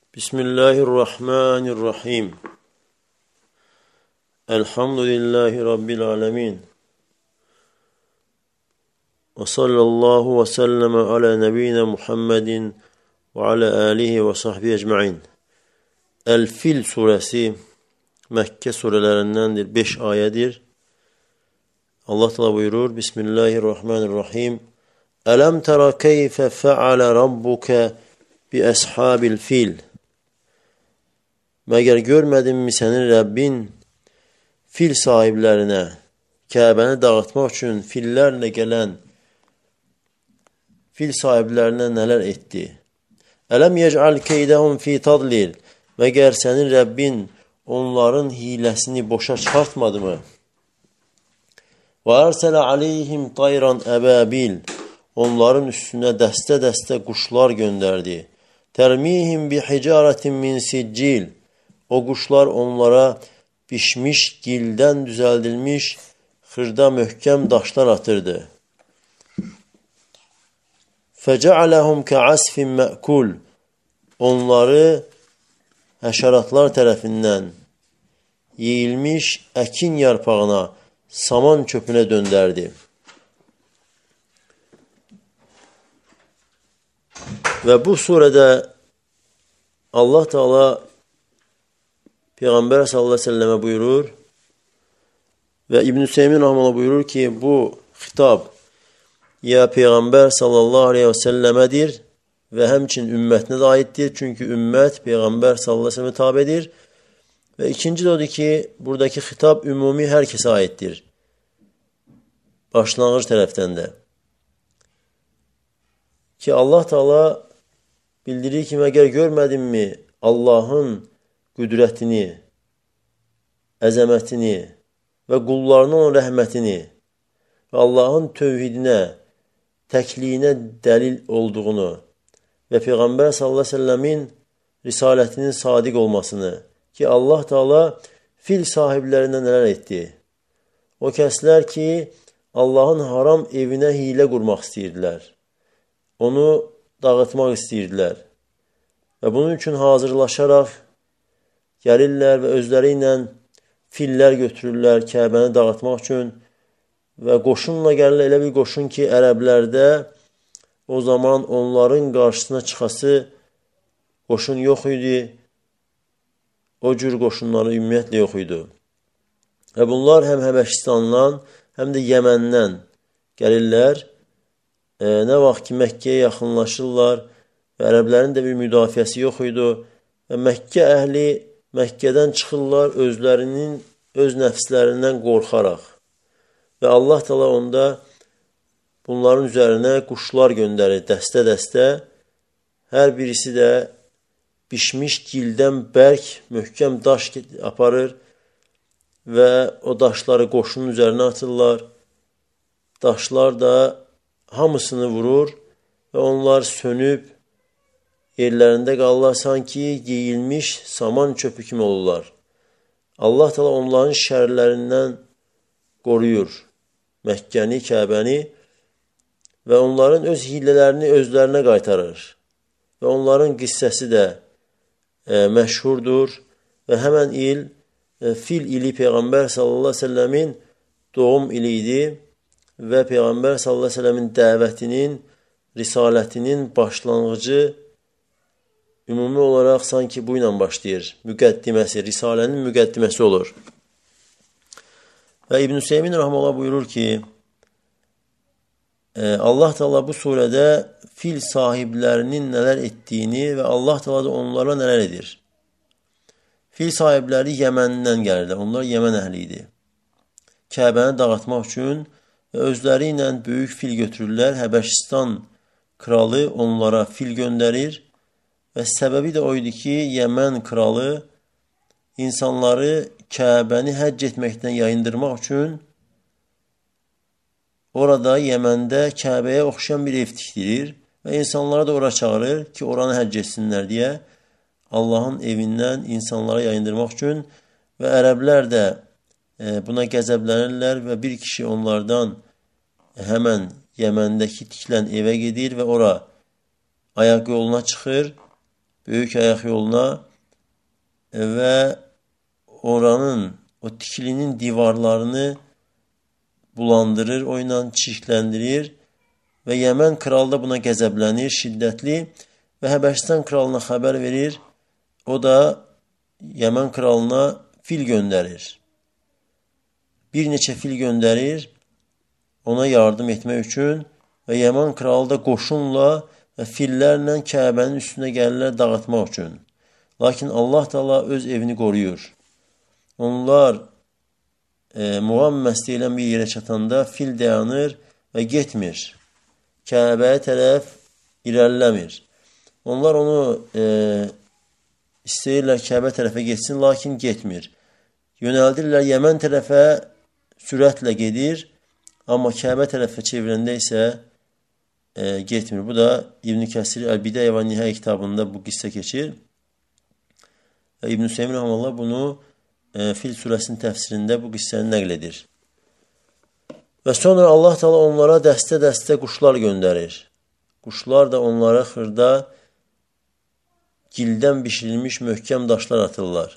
Bismillahirrahmanirrahim. Elhamdülillahi Rabbil alemin. Ve sallallahu ve sellem ala nebiyyina Muhammedin ve ala alihi ve sahbihi ecma'in. El-Fil suresi Mekke surelerindendir. 5 ayedir. Allah Teala buyurur. Bismillahirrahmanirrahim. Elem tera keyfe feale rabbuke bi ashabil fil. Məgər görmədin mi sənin Rəbbin fil sahiblərinə, Kəbəni dağıtmaq üçün fillərlə gələn fil sahiblərinə nələr etdi? Ələm yec'al keydəhum fi tadlil. Məgər sənin Rəbbin onların hiləsini boşa çıxartmadı mı? Və ərsələ aleyhim tayran əbəbil. Onların üstünə dəstə-dəstə quşlar göndərdi. Tərmihim bi hicaretin min siccil. O quşlar onlara pişmiş, gildən düzəldilmiş, xırda möhkəm daşlar atırdı. Fəcəaləhum kə'asfin mə'kul. Onları həşəratlar tərəfindən yeyilmiş əkin yarpağına, saman çöpünə döndərdi. Və bu surədə Allah Teala Peyğəmbər sallallahu əleyhi və səlləmə buyurur və İbn Hüseymin rahmanullah buyurur ki, bu xitab ya Peyğəmbər sallallahu əleyhi və səlləmədir və həmçinin ümmətinə də aiddir. Çünki ümmət Peyğəmbər sallallahu əleyhi və səlləmə tabedir. Və ikinci də odur ki, buradakı xitab ümumi hər kəsə aiddir. Başlanğıc tərəfdən də. Ki Allah Teala bildirir ki, məgər görmədinmi Allahın qüdrətini, əzəmətini və qullarına olan rəhmətini və Allahın tövhidinə, təkliyinə dəlil olduğunu və Peyğəmbər sallallahu əleyhi və səlləmin risalətinin sadiq olmasını ki, Allah Teala fil sahiblərinə nələr etdi? O kəslər ki, Allahın haram evinə hilə qurmaq istəyirdilər. Onu dağıtmaq istəyirdilər. Və bunun üçün hazırlaşaraq gəlirlər və özləri ilə fillər götürürlər Kəbəni dağıtmaq üçün və qoşunla gəlirlər, elə bir qoşun ki, ərəblərdə o zaman onların qarşısına çıxası qoşun yox idi, o cür qoşunları ümumiyyətlə yox idi. Və bunlar həm Həbəşistandan, həm də Yəməndən gəlirlər. Nə vaxt ki, Məkkəyə yaxınlaşırlar və ərəblərin də bir müdafiəsi yox idi və Məkkə əhli Məkkədən çıxırlar özlərinin, öz nəfslərindən qorxaraq. Və Allah Teala onda bunların üzərinə quşlar göndərir, dəstə-dəstə. Hər birisi də pişmiş gildən bərk, möhkəm daş aparır və o daşları qoşunun üzərinə atırlar. Daşlar da hamısını vurur və onlar sönüb, yerlərində qalırlar, sanki yeyilmiş saman çöpü kimi olurlar. Allah Teala onların şərlərindən qoruyur Məkkəni, Kəbəni və onların öz hilələrini özlərinə qaytarır. Və onların qissəsi də məşhurdur və həmən il fil ili Peyğəmbər sallallahu əleyhi və səlləmin doğum ili idi və Peyğəmbər sallallahu əleyhi və səlləmin dəvətinin, risalətinin başlanğıcı ümumi olaraq sanki bu ilə başlayır. Müqəddiməsi, Risalənin müqəddiməsi olur. Və İbn Hüseymin rahmanullah buyurur ki, Allah Teala bu surədə fil sahiblərinin nələr etdiyini və Allah Teala da onlara nələr edir. Fil sahibləri Yəməndən gəlirlər. Onlar Yəmən əhli idi. Kəbəni dağıtmaq üçün və özləri ilə böyük fil götürürlər. Həbəşistan kralı onlara fil göndərir. Və səbəbi də o idi ki, Yəmən kralı insanları Kəbəni həcc etməkdən yayındırmaq üçün orada Yəməndə Kəbəyə oxşayan bir ev tikdirir və insanları da ora çağırır ki, oranı həcc etsinlər deyə Allahın evindən insanlara yayındırmaq üçün və ərəblər də buna qəzəblənirlər və bir kişi onlardan həmən Yəməndəki tikilən evə gedir və ora ayaq yoluna çıxır. böyük ayaq yoluna və oranın, o tikilinin divarlarını bulandırır, o ilə çirkləndirir və Yəmən kralı da buna qəzəblənir, şiddətli və Həbəşistan kralına xəbər verir. O da Yəmən kralına fil göndərir. Bir neçə fil göndərir ona yardım etmək üçün və Yəmən kralı da qoşunla və fillərlə Kəbənin üstünə gəlirlər dağıtmaq üçün. Lakin Allah Teala öz evini qoruyur. Onlar Muğamməs deyilən bir yerə çatanda fil dayanır və getmir. Kəbəyə tərəf irəliləmir. Onlar onu istəyirlər Kəbə tərəfə getsin, lakin getmir. Yönəldirlər Yəmən tərəfə, sürətlə gedir, amma Kəbə tərəfə çevirəndə isə getmir. Bu da İbn Kəsir Əl-Bidayə və Nihayyə kitabında bu qissə keçir. İbn Hüseyin Rəhməllah bunu Fil surəsinin təfsirində bu qissəni nəql edir. Və sonra Allah Teala onlara dəstə-dəstə quşlar göndərir. Quşlar da onlara xırda gildən bişirilmiş möhkəm daşlar atırlar.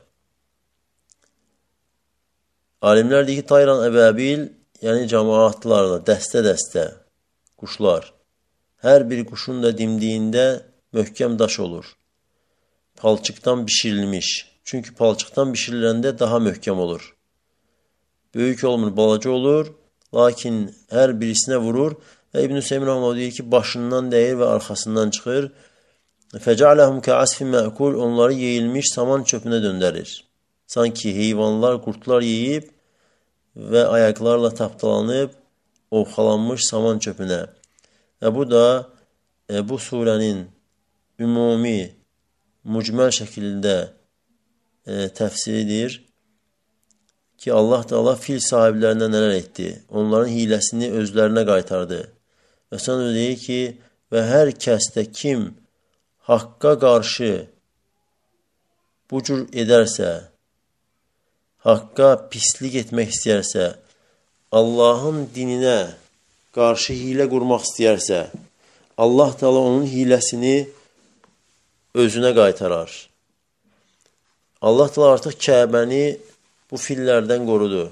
Alimlər deyir ki, Tayran Əbəbil, yəni cəmaatlarla, dəstə-dəstə quşlar. Hər bir quşun da dimdiyində möhkəm daş olur. Palçıqdan bişirilmiş. Çünki palçıqdan bişiriləndə daha möhkəm olur. Böyük olmur, balaca olur, lakin hər birisinə vurur və İbn Hüseyin Rəhməllah deyir ki, başından dəyir və arxasından çıxır. Fəcələhum kə'asfin mə'kul, onları yeyilmiş saman çöpünə döndərir. Sanki heyvanlar, qurtlar yeyib və ayaqlarla tapdalanıb ovxalanmış saman çöpünə. Və bu da bu surənin ümumi, mücməl şəkildə təfsiridir ki, Allah Teala fil sahiblərinə nələr etdi? Onların hiləsini özlərinə qaytardı. Və sonra deyir ki, və hər kəsdə kim haqqa qarşı bu cür edərsə, haqqa pislik etmək istəyərsə, Allahın dininə qarşı hilə qurmaq istəyərsə, Allah Teala onun hiləsini özünə qaytarar. Allah Teala artıq Kəbəni bu fillərdən qorudu.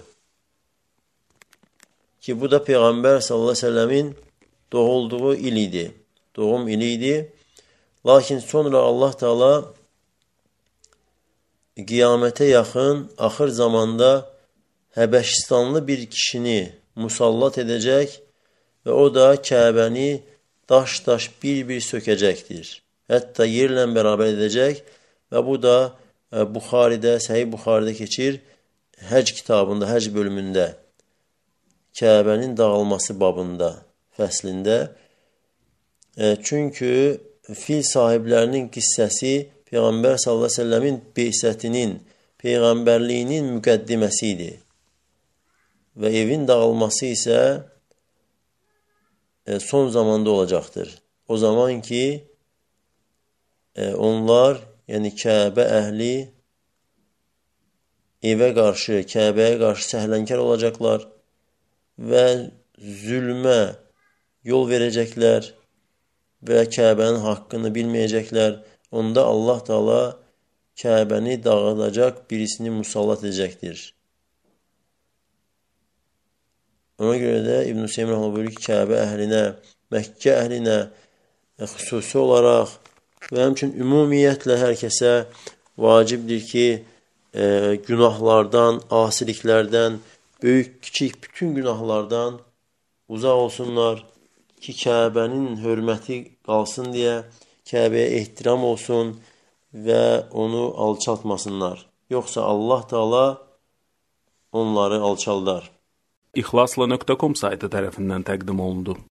Ki, bu da Peyğəmbər sallallahu əleyhi və səlləmin doğulduğu il idi. Doğum ili idi. Lakin sonra Allah Teala qiyamətə yaxın, axır zamanda Həbəşistanlı bir kişini musallat edəcək və o da Kəbəni daş-daş bir-bir sökəcəkdir. Hətta yerlə bərabər edəcək və bu da Buxaridə, Səhih Buxaridə keçir, Həc kitabında, Həc bölümündə, Kəbənin dağılması babında, fəslində. Çünki fil sahiblərinin qissəsi Peyğəmbər sallallahu əleyhi və səlləmin beysətinin, peyğəmbərliyinin müqəddiməsi idi. Və evin dağılması isə son zamanda olacaqdır. O zaman ki, onlar, yəni Kəbə əhli evə qarşı, Kəbəyə qarşı səhlənkar olacaqlar və zülmə yol verəcəklər və Kəbənin haqqını bilməyəcəklər. Onda Allah Teala Kəbəni dağıdacaq, birisini musallat edəcəkdir. Ona görə də İbn Hüseyin Rəhməllah buyurur ki, Kəbə əhlinə, Məkkə əhlinə xüsusi olaraq və həmçinin ümumiyyətlə hər kəsə vacibdir ki, günahlardan, asiliklərdən, böyük, kiçik bütün günahlardan uzaq olsunlar ki, Kəbənin hörməti qalsın deyə, Kəbəyə ehtiram olsun və onu alçaltmasınlar. Yoxsa Allah Teala onları alçaldar. İxlasla.com saytı tərəfindən təqdim olundu.